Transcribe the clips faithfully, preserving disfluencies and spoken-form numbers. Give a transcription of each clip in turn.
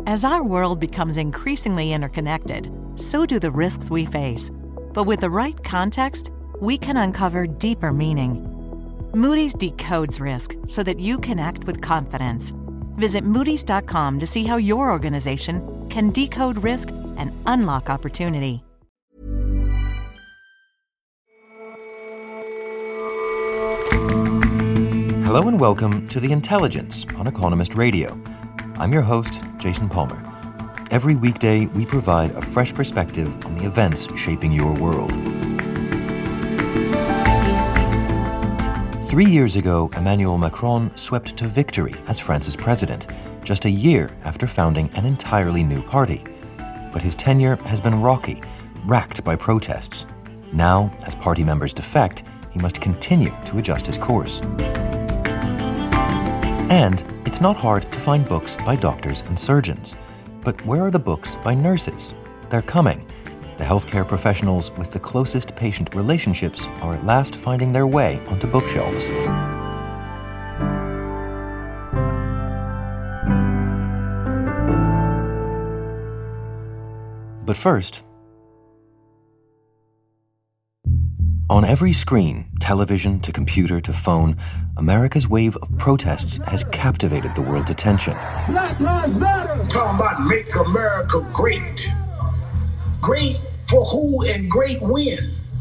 As our world becomes increasingly interconnected, so do the risks we face. But with the right context, we can uncover deeper meaning. Moody's decodes risk so that you can act with confidence. Visit Moody's dot com to see how your organization can decode risk and unlock opportunity. Hello and welcome to The Intelligence on Economist Radio. I'm your host, Jason Palmer. Every weekday, we provide a fresh perspective on the events shaping your world. Three years ago, Emmanuel Macron swept to victory as France's president, just a year after founding an entirely new party. But his tenure has been rocky, racked by protests. Now, as party members defect, he must continue to adjust his course. And it's not hard to find books by doctors and surgeons. But where are the books by nurses? They're coming. The healthcare professionals with the closest patient relationships are at last finding their way onto bookshelves. But first, on every screen, television to computer to phone, America's wave of protests has captivated the world's attention. Black Lives Matter! Talking about make America great. Great for who and great when?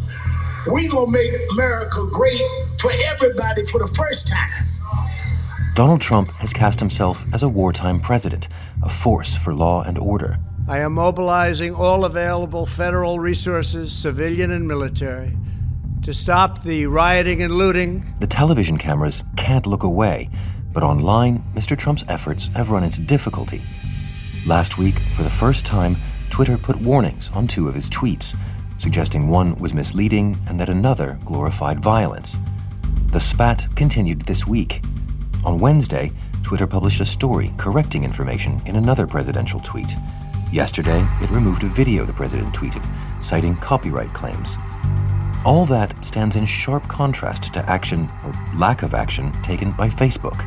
We gonna make America great for everybody for the first time. Donald Trump has cast himself as a wartime president, a force for law and order. I am mobilizing all available federal resources, civilian and military, to stop the rioting and looting. The television cameras can't look away, but online, Mister Trump's efforts have run into difficulty. Last week, for the first time, Twitter put warnings on two of his tweets, suggesting one was misleading and that another glorified violence. The spat continued this week. On Wednesday, Twitter published a story correcting information in another presidential tweet. Yesterday, it removed a video the president tweeted, citing copyright claims. All that stands in sharp contrast to action, or lack of action, taken by Facebook.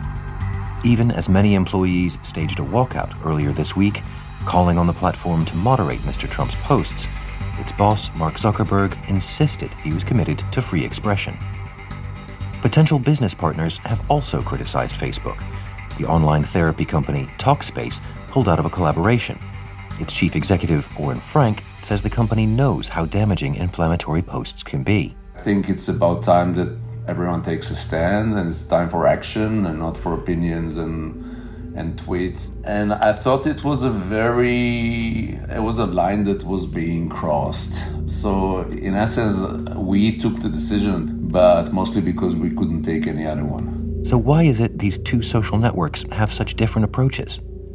Even as many employees staged a walkout earlier this week, calling on the platform to moderate Mister Trump's posts, its boss, Mark Zuckerberg, insisted he was committed to free expression. Potential business partners have also criticized Facebook. The online therapy company Talkspace pulled out of a collaboration. Its chief executive, Oren Frank, says the company knows how damaging inflammatory posts can be. I think it's about time that everyone takes a stand, and it's time for action and not for opinions and and tweets. And I thought it was a very, it was a line that was being crossed. So in essence, we took the decision, but mostly because we couldn't take any other one. So why is it these two social networks have such different approaches?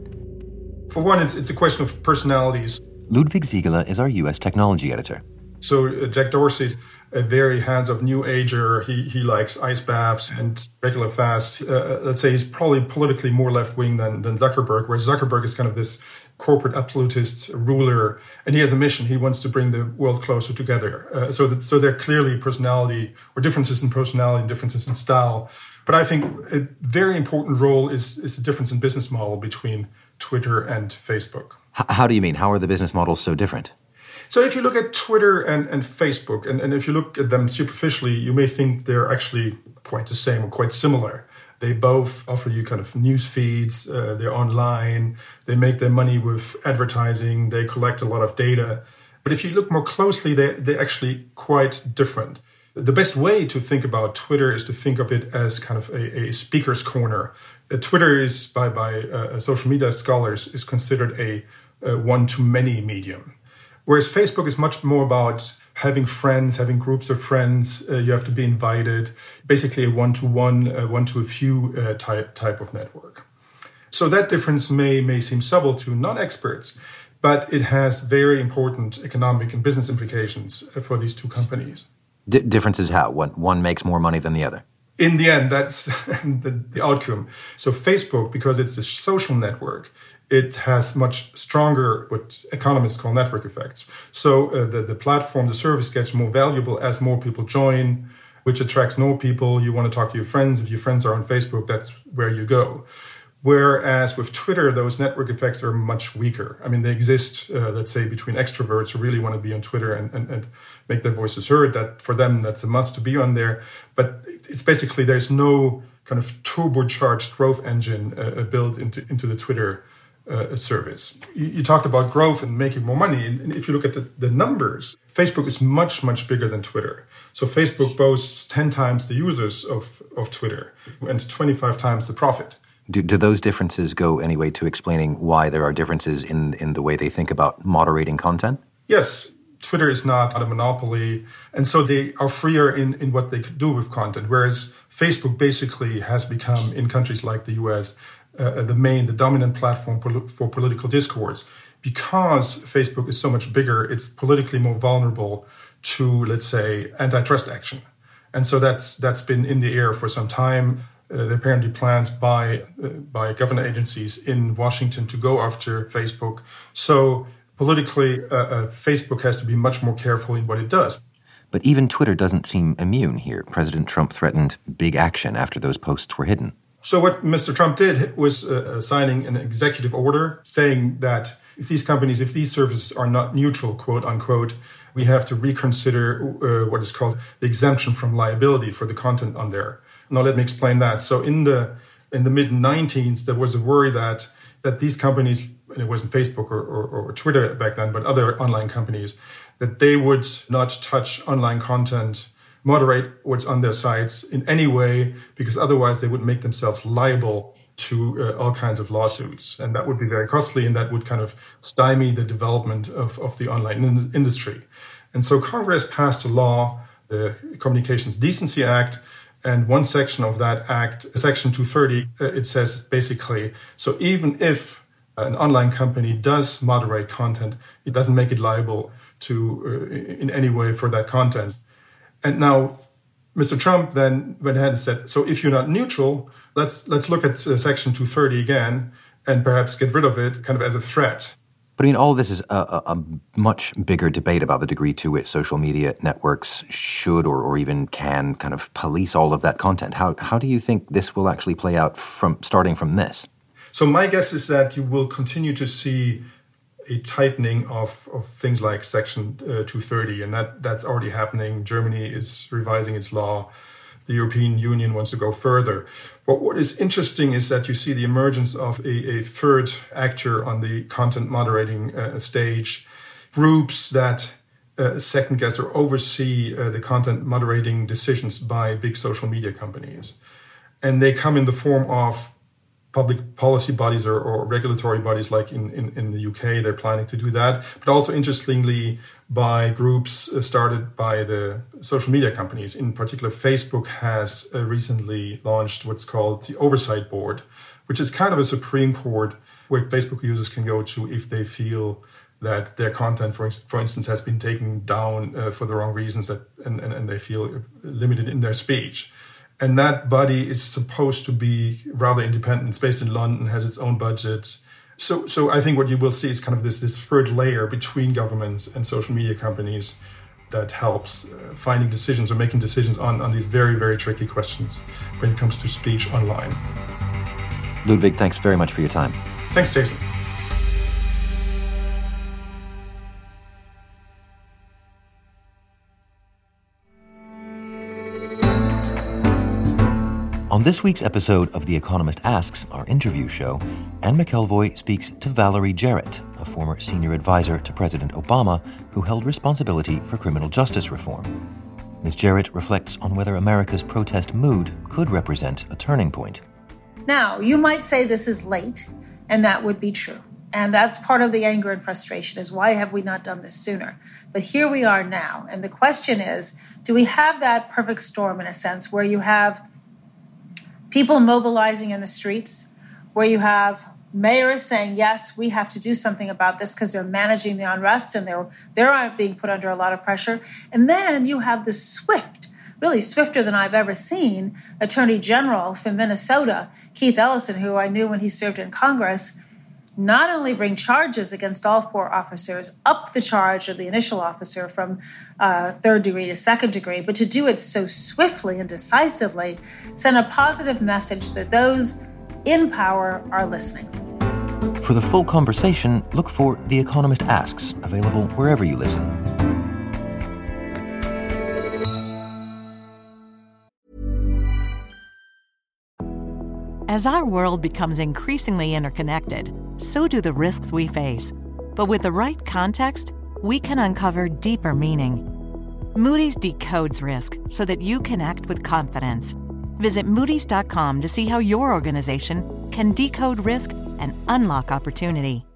For one, it's, it's a question of personalities. Ludwig Siegele is our U S technology editor. So uh, Jack Dorsey's a very hands-off new ager. He he likes ice baths and regular fasts. Uh, let's say he's probably politically more left-wing than, than Zuckerberg, whereas Zuckerberg is kind of this corporate absolutist ruler, and he has a mission. He wants to bring the world closer together. Uh, so that, so there are clearly personality or differences in personality and differences in style. But I think a very important role is, is the difference in business model between Twitter and Facebook. H- how do you mean? How are the business models so different? So if you look at Twitter and, and Facebook, and, and if you look at them superficially, you may think they're actually quite the same or quite similar. They both offer you kind of news feeds, uh, they're online, they make their money with advertising, they collect a lot of data. But if you look more closely, they're, they're actually quite different. The best way to think about Twitter is to think of it as kind of a, a speaker's corner. Uh, Twitter is, by, by uh, social media scholars, is considered a, a one-to-many medium. Whereas Facebook is much more about having friends, having groups of friends. Uh, you have to be invited. Basically a one-to-one, uh, one-to-a-few uh, type, type of network. So that difference may, may seem subtle to non-experts, but it has very important economic and business implications for these two companies. D- differences how? One, one makes more money than the other? In the end, that's the, the outcome. So Facebook, because it's a social network, it has much stronger, what economists call network effects. So uh, the, the platform, the service gets more valuable as more people join, which attracts more people. You want to talk to your friends. If your friends are on Facebook, that's where you go. Whereas with Twitter, those network effects are much weaker. I mean, they exist, uh, let's say, between extroverts who really want to be on Twitter and, and, and make their voices heard. That for them, that's a must to be on there. But it's basically, there's no kind of turbocharged growth engine uh, built into, into the Twitter uh, service. You, you talked about growth and making more money. And if you look at the, the numbers, Facebook is much, much bigger than Twitter. So Facebook boasts ten times the users of, of Twitter and twenty-five times the profit. Do, do those differences go anyway to explaining why there are differences in, in the way they think about moderating content? Yes. Twitter is not a monopoly, and so they are freer in, in what they could do with content, whereas Facebook basically has become, in countries like the U S, uh, the main, the dominant platform for, for political discourse. Because Facebook is so much bigger, it's politically more vulnerable to, let's say, antitrust action. And so that's that's been in the air for some time. Uh, there are apparently plans by uh, by government agencies in Washington to go after Facebook. So politically, uh, uh, Facebook has to be much more careful in what it does. But even Twitter doesn't seem immune here. President Trump threatened big action after those posts were hidden. So what Mister Trump did was uh, signing an executive order saying that if these companies, if these services are not neutral, quote unquote, we have to reconsider uh, what is called the exemption from liability for the content on there. Now, let me explain that. So in the in the mid nineties, there was a worry that that these companies, and it wasn't Facebook or, or, or Twitter back then, but other online companies, that they would not touch online content, moderate what's on their sites in any way, because otherwise they would make themselves liable to uh, all kinds of lawsuits. And that would be very costly, and that would kind of stymie the development of, of the online in- industry. And so Congress passed a law, the Communications Decency Act, and one section of that act, Section two thirty, uh, it says basically, so even if an online company does moderate content, it doesn't make it liable to uh, in any way for that content. And now Mister Trump then went ahead and said, so if you're not neutral, let's let's look at uh, Section two thirty again and perhaps get rid of it kind of as a threat. But I mean, all this is a, a, a much bigger debate about the degree to which social media networks should or, or even can kind of police all of that content. How how do you think this will actually play out from starting from this? So my guess is that you will continue to see a tightening of, of things like Section uh, two thirty, and that, that's already happening. Germany is revising its law. The European Union wants to go further. But what is interesting is that you see the emergence of a, a third actor on the content moderating uh, stage, groups that uh, second guess or oversee uh, the content moderating decisions by big social media companies. And they come in the form of public policy bodies or, or regulatory bodies like in, in, in the U K, they're planning to do that. But also, interestingly, by groups started by the social media companies. In particular, Facebook has uh, recently launched what's called the Oversight Board, which is kind of a Supreme Court where Facebook users can go to if they feel that their content, for, for instance, has been taken down uh, for the wrong reasons that, and, and, and they feel limited in their speech. And that body is supposed to be rather independent. It's based in London, has its own budget. So so I think what you will see is kind of this, this third layer between governments and social media companies that helps uh, finding decisions or making decisions on, on these very, very tricky questions when it comes to speech online. Ludwig, thanks very much for your time. Thanks, Jason. On this week's episode of The Economist Asks, our interview show, Anne McElvoy speaks to Valerie Jarrett, a former senior advisor to President Obama who held responsibility for criminal justice reform. Miz Jarrett reflects on whether America's protest mood could represent a turning point. Now, you might say this is late, and that would be true. And that's part of the anger and frustration is why have we not done this sooner? But here we are now. And the question is, do we have that perfect storm in a sense where you have people mobilizing in the streets, where you have mayors saying, yes, we have to do something about this because they're managing the unrest and they're they're being put under a lot of pressure. And then you have this swift, really swifter than I've ever seen, Attorney General from Minnesota, Keith Ellison, who I knew when he served in Congress, not only bring charges against all four officers, up the charge of the initial officer from uh, third degree to second degree, but to do it so swiftly and decisively, send a positive message that those in power are listening. For the full conversation, look for The Economist Asks, available wherever you listen. As our world becomes increasingly interconnected, so do the risks we face. But with the right context, we can uncover deeper meaning. Moody's decodes risk so that you can act with confidence. Visit Moody's dot com to see how your organization can decode risk and unlock opportunity.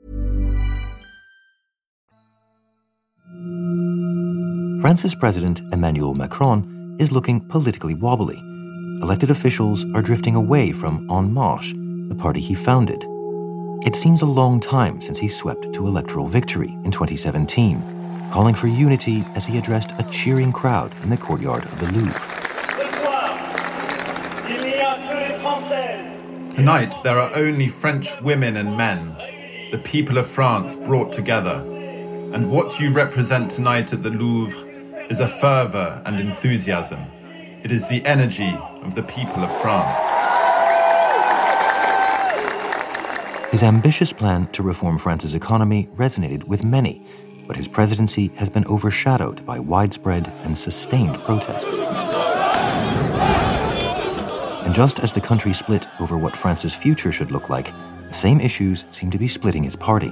France's President Emmanuel Macron is looking politically wobbly. Elected officials are drifting away from En Marche, the party he founded. It seems a long time since he swept to electoral victory in twenty seventeen, calling for unity as he addressed a cheering crowd in the courtyard of the Louvre. Tonight, there are only French women and men, the people of France brought together. And what you represent tonight at the Louvre is a fervour and enthusiasm. It is the energy of the people of France. His ambitious plan to reform France's economy resonated with many, but his presidency has been overshadowed by widespread and sustained protests. And just as the country split over what France's future should look like, the same issues seem to be splitting his party.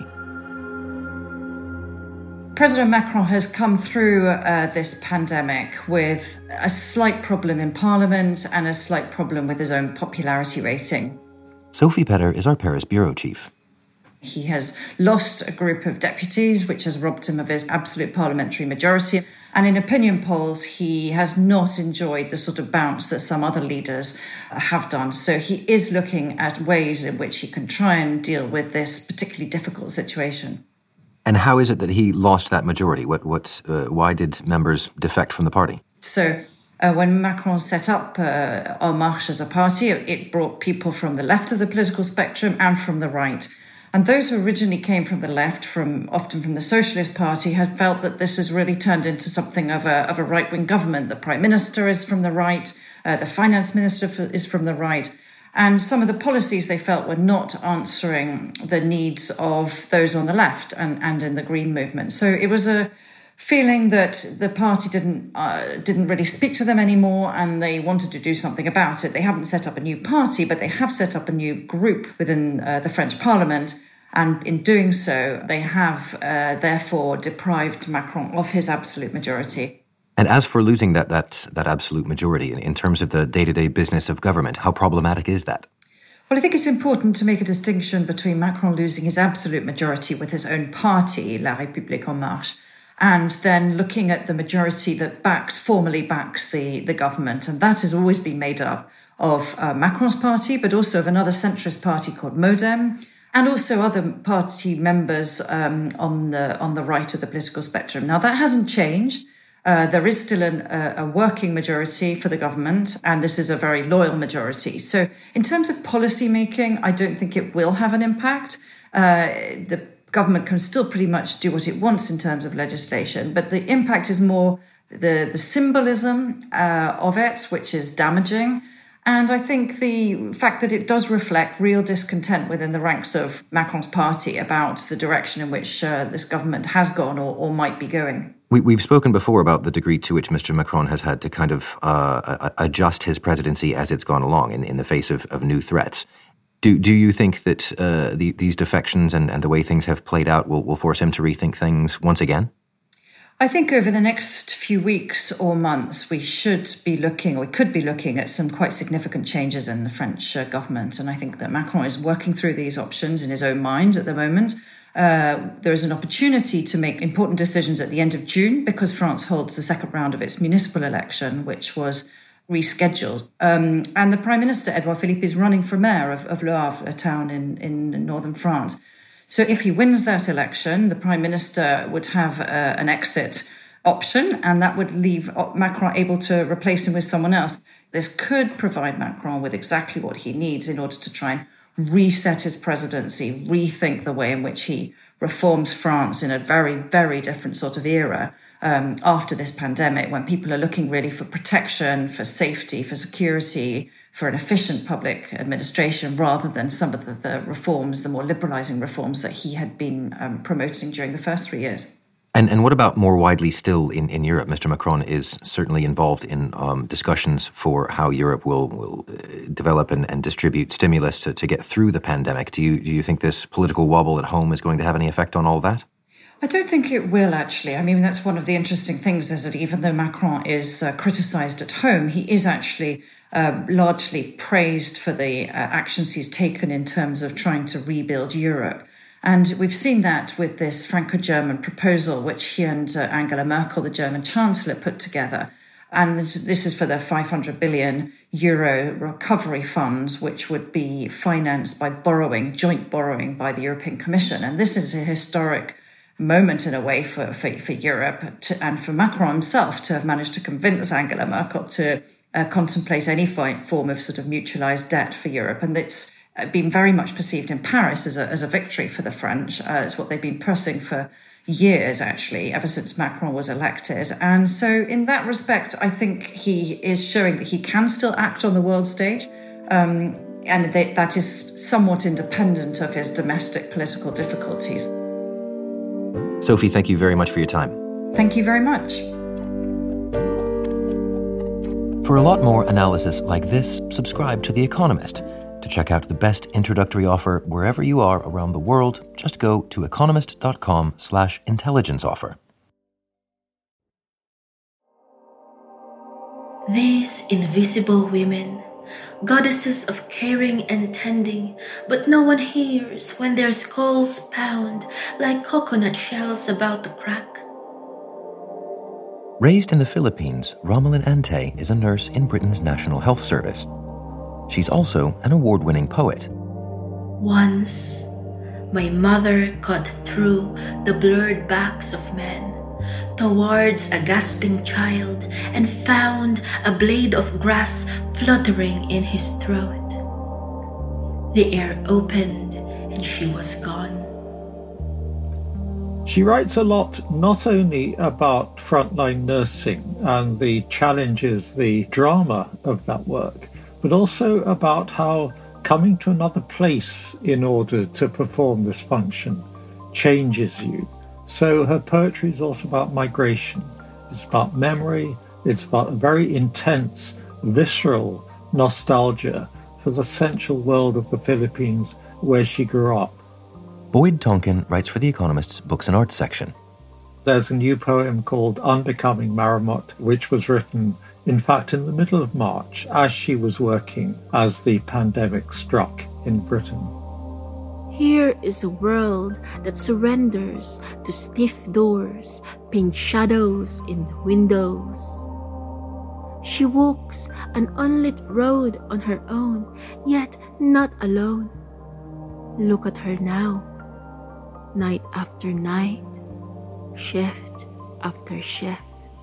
President Macron has come through uh, this pandemic with a slight problem in Parliament and a slight problem with his own popularity rating. Sophie Petter is our Paris bureau chief. He has lost a group of deputies, which has robbed him of his absolute parliamentary majority. And in opinion polls, he has not enjoyed the sort of bounce that some other leaders have done. So he is looking at ways in which he can try and deal with this particularly difficult situation. And how is it that he lost that majority? What, what, uh, why did members defect from the party? So uh, when Macron set up uh, En Marche as a party, it brought people from the left of the political spectrum and from the right. And those who originally came from the left, from often from the Socialist Party, had felt that this has really turned into something of a, of a right-wing government. The Prime Minister is from the right, uh, the Finance Minister is from the right. And some of the policies they felt were not answering the needs of those on the left and, and in the Green movement. So it was a feeling that the party didn't uh, didn't really speak to them anymore, and they wanted to do something about it. They haven't set up a new party, but they have set up a new group within uh, the French Parliament. And in doing so, they have uh, therefore deprived Macron of his absolute majority. And as for losing that that that absolute majority in, in terms of the day-to-day business of government, how problematic is that? Well, I think it's important to make a distinction between Macron losing his absolute majority with his own party, La République En Marche, and then looking at the majority that backs, formally backs the, the government. And that has always been made up of uh, Macron's party, but also of another centrist party called Modem, and also other party members um, on the on the right of the political spectrum. Now, that hasn't changed. Uh, there is still an, a, a working majority for the government, and this is a very loyal majority. So in terms of policy making, I don't think it will have an impact. Uh, the government can still pretty much do what it wants in terms of legislation, but the impact is more the, the symbolism uh, of it, which is damaging. And I think the fact that it does reflect real discontent within the ranks of Macron's party about the direction in which uh, this government has gone or, or might be going. We, we've spoken before about the degree to which Mister Macron has had to kind of uh, adjust his presidency as it's gone along in, in the face of, of new threats. Do do you think that uh, the, these defections and, and the way things have played out will, will force him to rethink things once again? I think over the next few weeks or months, we should be looking, or we could be looking at some quite significant changes in the French uh, government. And I think that Macron is working through these options in his own mind at the moment. Uh, there is an opportunity to make important decisions at the end of June because France holds the second round of its municipal election, which was rescheduled. Um, and the Prime Minister, Edouard Philippe, is running for mayor of, of Le Havre, a town in, in northern France. So if he wins that election, the Prime Minister would have uh, an exit option, and that would leave Macron able to replace him with someone else. This could provide Macron with exactly what he needs in order to try and reset his presidency, rethink the way in which he reforms France in a very, very different sort of era, um, after this pandemic, when people are looking really for protection, for safety, for security, for an efficient public administration, rather than some of the, the reforms, the more liberalising reforms that he had been um, promoting during the first three years. And and what about more widely still in, in Europe? Mister Macron is certainly involved in um, discussions for how Europe will, will develop and, and distribute stimulus to, to get through the pandemic. Do you do you think this political wobble at home is going to have any effect on all that? I don't think it will, actually. I mean, that's one of the interesting things, is that even though Macron is uh, criticised at home, he is actually uh, largely praised for the uh, actions he's taken in terms of trying to rebuild Europe. And we've seen that with this Franco-German proposal, which he and uh, Angela Merkel, the German Chancellor, put together. And this is for the five hundred billion euro recovery funds, which would be financed by borrowing, joint borrowing by the European Commission. And this is a historic moment in a way for, for, for Europe to, and for Macron himself to have managed to convince Angela Merkel to uh, contemplate any form of sort of mutualised debt for Europe. And it's been very much perceived in Paris as a, as a victory for the French. Uh, it's what they've been pressing for years, actually, ever since Macron was elected. And so in that respect, I think he is showing that he can still act on the world stage. Um, and that, that is somewhat independent of his domestic political difficulties. Sophie, thank you very much for your time. Thank you very much. For a lot more analysis like this, subscribe to The Economist. To check out the best introductory offer wherever you are around the world, just go to economist.com slash intelligence offer. These invisible women, goddesses of caring and tending, but no one hears when their skulls pound like coconut shells about to crack. Raised in the Philippines, Romelyn Ante is a nurse in Britain's National Health Service. She's also an award-winning poet. Once, my mother cut through the blurred backs of men towards a gasping child and found a blade of grass fluttering in his throat. The air opened and she was gone. She writes a lot not only about frontline nursing and the challenges, the drama of that work, but also about how coming to another place in order to perform this function changes you. So her poetry is also about migration. It's about memory. It's about a very intense, visceral nostalgia for the central world of the Philippines where she grew up. Boyd Tonkin writes for The Economist's Books and Arts section. There's a new poem called Unbecoming Marmot, which was written, in fact, in the middle of March, as she was working as the pandemic struck in Britain. Here is a world that surrenders to stiff doors, pink shadows in the windows. She walks an unlit road on her own, yet not alone. Look at her now, night after night, shift after shift.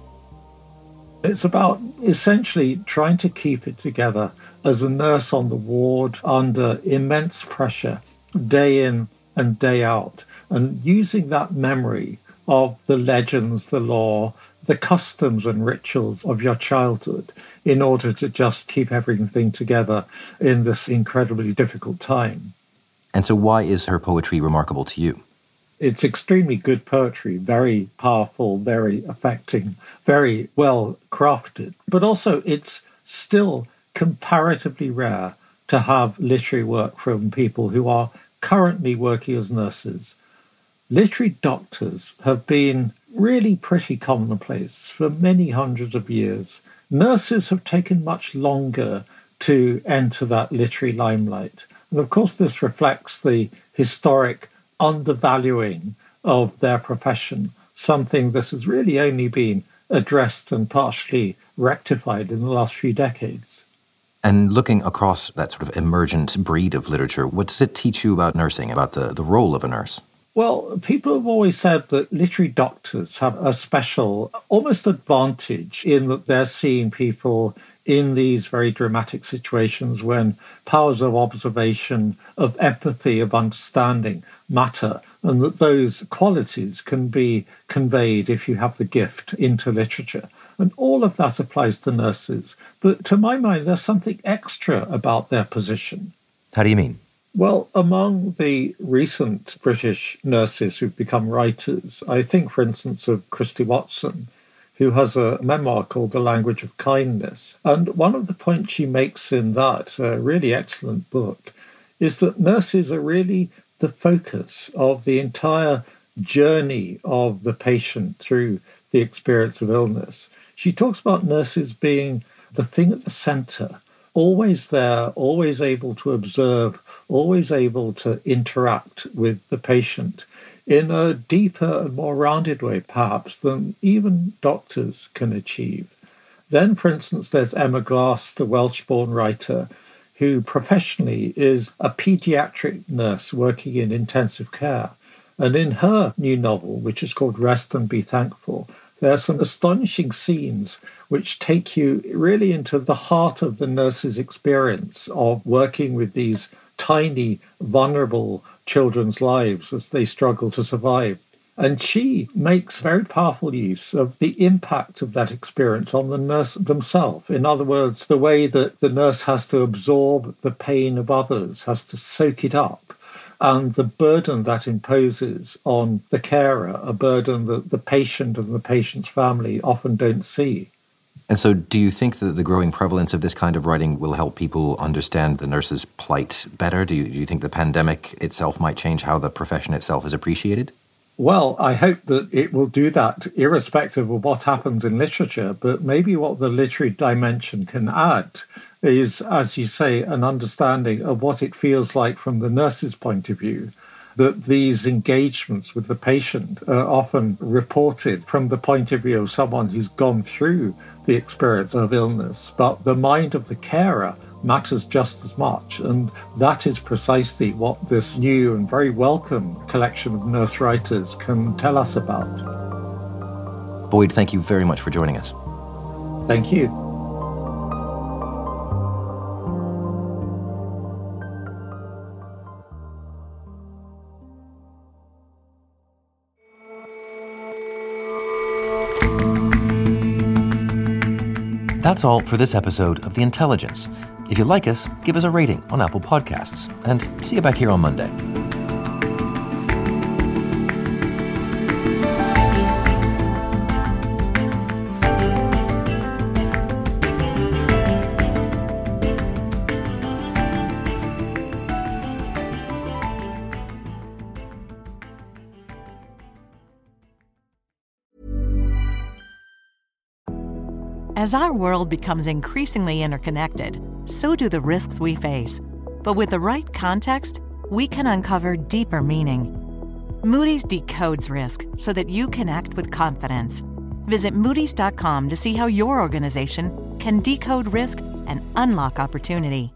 It's about essentially trying to keep it together as a nurse on the ward under immense pressure, day in and day out, and using that memory of the legends, the law, the customs and rituals of your childhood in order to just keep everything together in this incredibly difficult time. And so why is her poetry remarkable to you? It's extremely good poetry, very powerful, very affecting, very well crafted. But also it's still comparatively rare to have literary work from people who are currently working as nurses. Literary doctors have been really pretty commonplace for many hundreds of years. Nurses have taken much longer to enter that literary limelight. And of course, this reflects the historic undervaluing of their profession, something that has really only been addressed and partially rectified in the last few decades. And looking across that sort of emergent breed of literature, what does it teach you about nursing, about the, the role of a nurse? Well, people have always said that literary doctors have a special, almost advantage in that they're seeing people in these very dramatic situations when powers of observation, of empathy, of understanding matter, and that those qualities can be conveyed if you have the gift into literature. And all of that applies to nurses. But to my mind, there's something extra about their position. How do you mean? Well, among the recent British nurses who've become writers, I think, for instance, of Christy Watson, who has a memoir called The Language of Kindness. And one of the points she makes in that uh, really excellent book is that nurses are really the focus of the entire journey of the patient through the experience of illness. She talks about nurses being the thing at the centre, always there, always able to observe, always able to interact with the patient in a deeper and more rounded way, perhaps, than even doctors can achieve. Then, for instance, there's Emma Glass, the Welsh-born writer, who professionally is a paediatric nurse working in intensive care. And in her new novel, which is called Rest and Be Thankful, there are some astonishing scenes which take you really into the heart of the nurse's experience of working with these tiny, vulnerable children's lives as they struggle to survive. And she makes very powerful use of the impact of that experience on the nurse themselves. In other words, the way that the nurse has to absorb the pain of others, has to soak it up, and the burden that imposes on the carer, a burden that the patient and the patient's family often don't see. And so do you think that the growing prevalence of this kind of writing will help people understand the nurse's plight better? Do you, do you think the pandemic itself might change how the profession itself is appreciated? Well, I hope that it will do that irrespective of what happens in literature, but maybe what the literary dimension can add is, as you say, an understanding of what it feels like from the nurse's point of view, that these engagements with the patient are often reported from the point of view of someone who's gone through the experience of illness, but the mind of the carer matters just as much. And that is precisely what this new and very welcome collection of nurse writers can tell us about. Boyd, thank you very much for joining us. Thank you. That's all for this episode of The Intelligence. If you like us, give us a rating on Apple Podcasts, and see you back here on Monday. As our world becomes increasingly interconnected, so do the risks we face. But with the right context, we can uncover deeper meaning. Moody's decodes risk so that you can act with confidence. Visit Moody's dot com to see how your organization can decode risk and unlock opportunity.